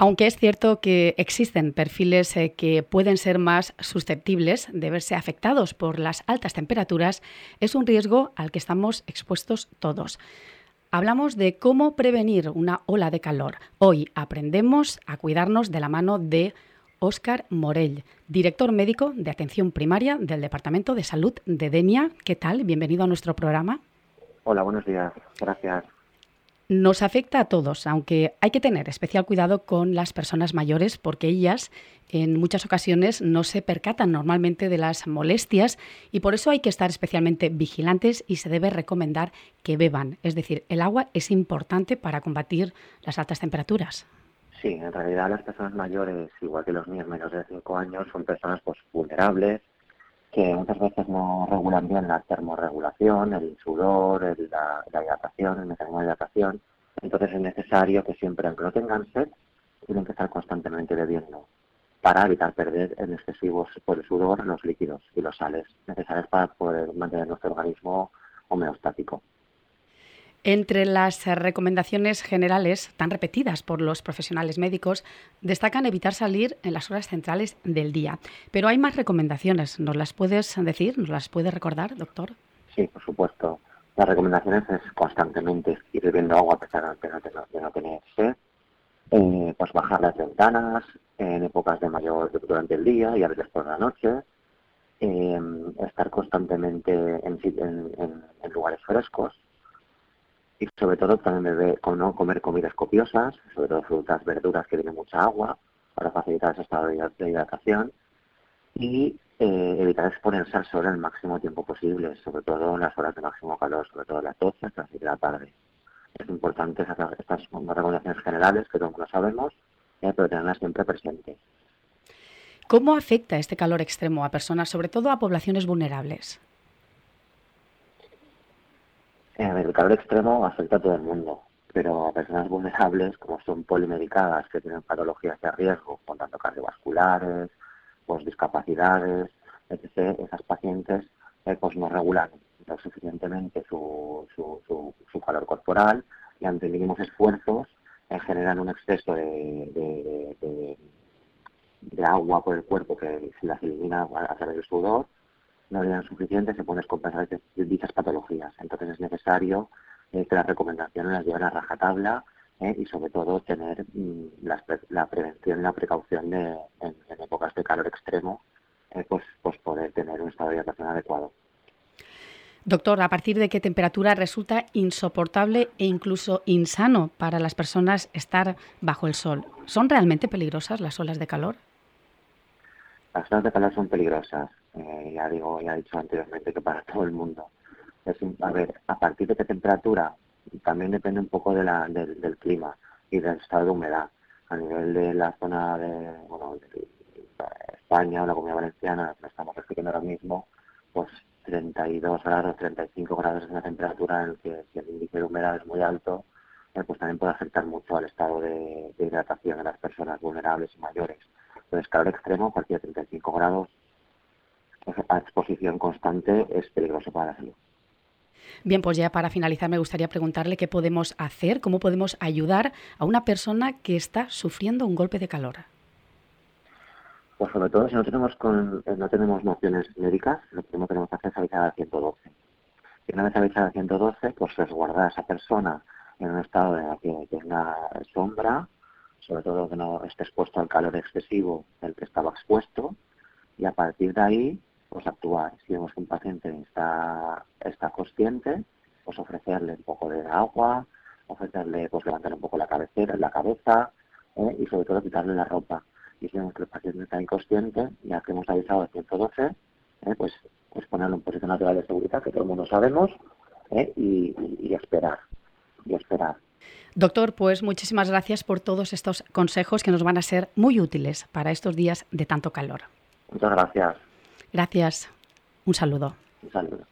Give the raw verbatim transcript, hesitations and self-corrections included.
Aunque es cierto que existen perfiles eh, que pueden ser más susceptibles de verse afectados por las altas temperaturas, es un riesgo al que estamos expuestos todos. Hablamos de cómo prevenir una ola de calor. Hoy aprendemos a cuidarnos de la mano de Óscar Morell, director médico de atención primaria del Departamento de Salud de Denia. ¿Qué tal? Bienvenido a nuestro programa. Hola, buenos días. Gracias. Nos afecta a todos, aunque hay que tener especial cuidado con las personas mayores porque ellas en muchas ocasiones no se percatan normalmente de las molestias y por eso hay que estar especialmente vigilantes y se debe recomendar que beban. Es decir, el agua es importante para combatir las altas temperaturas. Sí, en realidad las personas mayores, igual que los niños menores de cinco años, son personas pues vulnerables que muchas veces no regulan bien la termorregulación, el sudor, el, la, la hidratación, el mecanismo de hidratación. Entonces es necesario que siempre, aunque no tengan sed, tienen que estar constantemente bebiendo para evitar perder en excesivos por el sudor los líquidos y los sales necesarios para poder mantener nuestro organismo homeostático. Entre las recomendaciones generales, tan repetidas por los profesionales médicos, destacan evitar salir en las horas centrales del día. Pero hay más recomendaciones. ¿Nos las puedes decir? ¿Nos las puede recordar, doctor? Sí, por supuesto. Las recomendaciones es constantemente ir bebiendo agua a pesar de no, de no tener sed, eh, pues bajar las ventanas en épocas de mayor durante el día y a veces por la noche, eh, estar constantemente en, en, en, en lugares frescos. Y sobre todo también beber, no comer comidas copiosas, sobre todo frutas, verduras que tienen mucha agua para facilitar ese estado de hidratación y eh, evitar exponerse al sol el máximo tiempo posible, sobre todo en las horas de máximo calor, sobre todo en las doce hasta las siete de la tarde. Es importante sacar estas recomendaciones generales que todos lo sabemos, eh, pero tenerlas siempre presentes. ¿Cómo afecta este calor extremo a personas, sobre todo a poblaciones vulnerables? El calor extremo afecta a todo el mundo, pero a personas vulnerables, como son polimedicadas, que tienen patologías de riesgo, con tanto cardiovasculares, pues discapacidades, etcétera, esas pacientes eh, pues no regulan lo suficientemente su, su, su, su calor corporal y ante mínimos esfuerzos eh, generan un exceso de, de, de, de agua por el cuerpo que se las elimina a través del sudor. No eran suficientes, se pueden descompensar dichas patologías. Entonces es necesario eh, que las recomendaciones las lleven a rajatabla eh, y sobre todo tener mm, la, la prevención y la precaución de, en, en épocas de calor extremo, eh, pues, pues poder tener un estado de hidratación adecuado. Doctor, ¿a partir de qué temperatura resulta insoportable e incluso insano para las personas estar bajo el sol? ¿Son realmente peligrosas las olas de calor? Las olas de calor son peligrosas. Eh, ya digo, ya he dicho anteriormente que para todo el mundo. Es, a ver, a partir de qué temperatura también depende un poco de la, de, del clima y del estado de humedad. A nivel de la zona de, bueno, de España o la Comunidad Valenciana, que estamos refiriendo ahora mismo, pues treinta y dos grados, treinta y cinco grados es una temperatura en la que si el índice de humedad es muy alto, eh, pues también puede afectar mucho al estado de, de hidratación de las personas vulnerables y mayores. Entonces, calor extremo, a partir de treinta y cinco grados, a exposición constante es peligroso para la salud. Bien, pues ya para finalizar me gustaría preguntarle qué podemos hacer, cómo podemos ayudar a una persona que está sufriendo un golpe de calor. Pues sobre todo si no tenemos con, no tenemos nociones médicas, lo primero que tenemos que hacer es avisar al ciento doce. Y una vez avisar al ciento doce, pues resguardar a esa persona en un estado en el que tenga sombra, sobre todo que no esté expuesto al calor excesivo del que estaba expuesto, y a partir de ahí pues actuar. Si vemos que un paciente está, está consciente, pues ofrecerle un poco de agua, ofrecerle, pues levantar un poco la cabecera, la cabeza, eh, y sobre todo quitarle la ropa. Y si vemos que el paciente está inconsciente, ya que hemos avisado al ciento doce, eh, pues, pues ponerlo en posición lateral de seguridad, que todo el mundo sabemos, eh, y, y, y esperar, y esperar. Doctor, pues muchísimas gracias por todos estos consejos que nos van a ser muy útiles para estos días de tanto calor. Muchas gracias. Gracias. Un saludo. Un saludo.